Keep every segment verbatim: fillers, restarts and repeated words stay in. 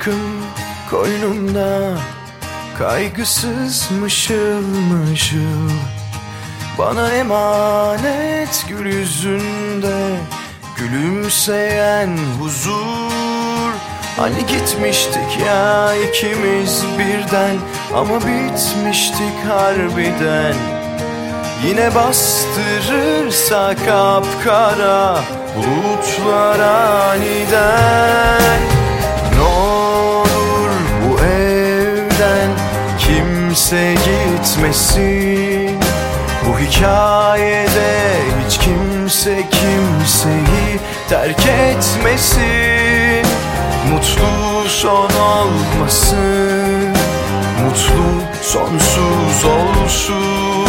Aşkım koynumda kaygısız mışıl mışıl, bana emanet gül yüzünde gülümseyen huzur. Hani gitmiştik ya ikimiz birden, ama bitmiştik harbiden. Yine bastırırsa kapkara bulutlar aniden, ne olur bu evden kimse gitmesin. Bu hikayede hiç kimse kimseyi terk etmesin. Mutlu son olmasın, mutlu sonsuz olsun.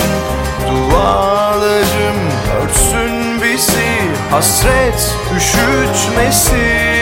Dualarım örtsün bizi, hasret üşütmesin.